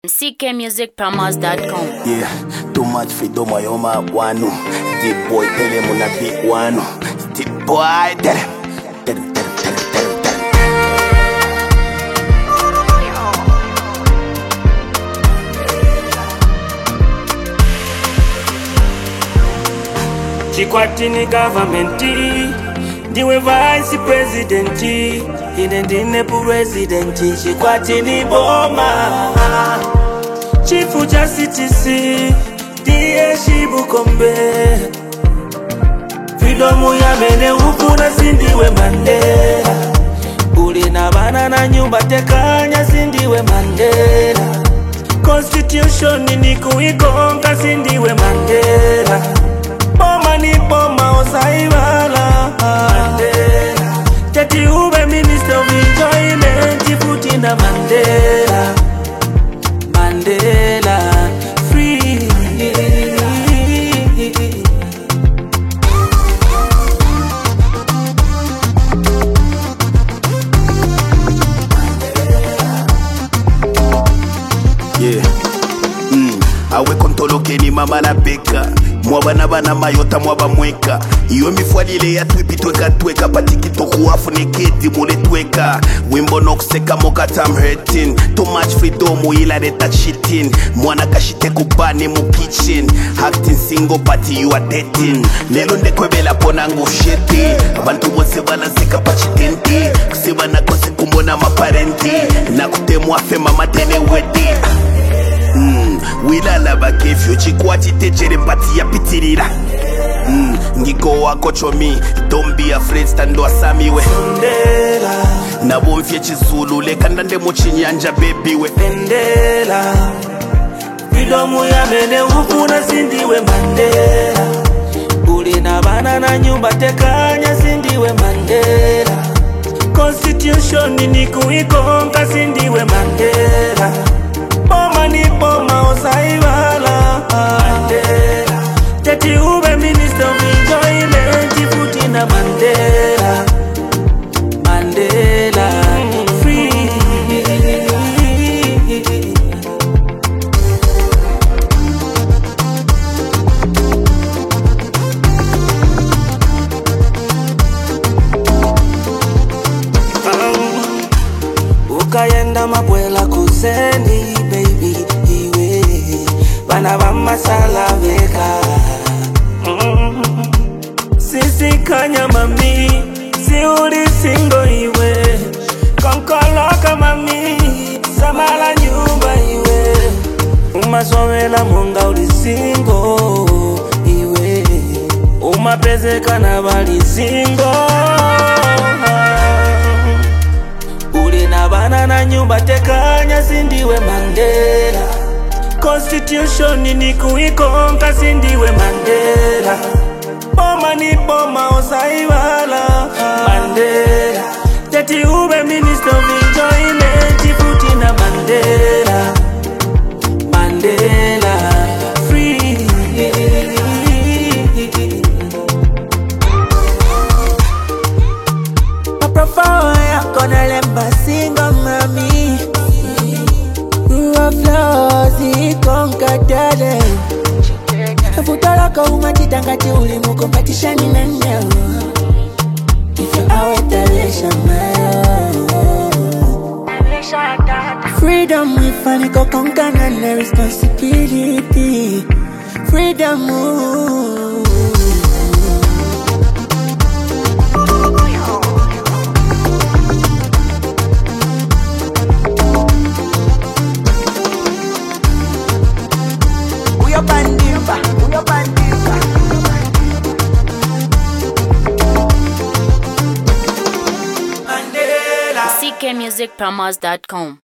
ckmusicpromos.com. Yeah, too much freedom, my oma wanu. Deep boy, tell him on a big one. Deep boy, tell him. Chikwatini government, ndiwe vice president, inendine president. Chikwatini boma, chifu cha CTC, diye Shibukombe. Freedom ya mene ukuna sindiwe Mandela. Uli na bana na nyumba tekanya sindiwe Mandela. Constitution ni kuikonga sindiwe Mandela. Boma ni boma osaibala Mandela. Teti ube minister of enjoyment Futina Mandela. Mandela free. Yeah. Awe kontoloke ni mama na beka. Mwabana bana mayota mwaba mweka. Iyo mifwalile ya twipi tweka patiki toku neketi mule tweka. Wimbo nokuseka moka I'm hurting. Too much freedom ila reta cheating. Mwana kashite kubani mu kitchen. Acting single party you are dating. Lelo ndekwebela ponangu sheti. Abantu bose banazika pachitenti. Kusibana kose kumbona maparenti. Na kutemwa fe mama tene wedi. Wila bakefyo chikwati tejere pati ya pitirira. Ngiko wako chomi, don't be afraid, stando asami we Mandela. Nabo mfye chizulu, lekandande mochinyanja baby we Mandela. Freedom ya mene ukuna sindiwe Mandela. Uli na bana na nyumba tekanya sindiwe Mandela. Constitution ni kuikonga sindiwe Mandela. Boma ni boma osaibala Mandela. Teti ube minister of enjoyment Futina Mandela. Mandela free. Ukayenda mabwela kuzeni baby iwe bana bamasala veka. Sisi kanya mami si uli singo iwe konkoloka mami samala nyumba iwe umasowela monga uli singo iwe umapezeka na bali singo. Uli na bana na nyumba tekanya sindiwe Mandela. Constitution ni kuikonga sindiwe Mandela. Boma ni boma osaibala Mandela. Teti ube minister of enjoyment Futina Mandela. Mandela free. Profile yako na lemba single mami. Flaws ikonkatale. Futoloko umatitangati uli mu competition na nyawo. If you awetalisha mayo. Freedom ifaniko konkana na responsibility. Freedom ckmusicpromos.com.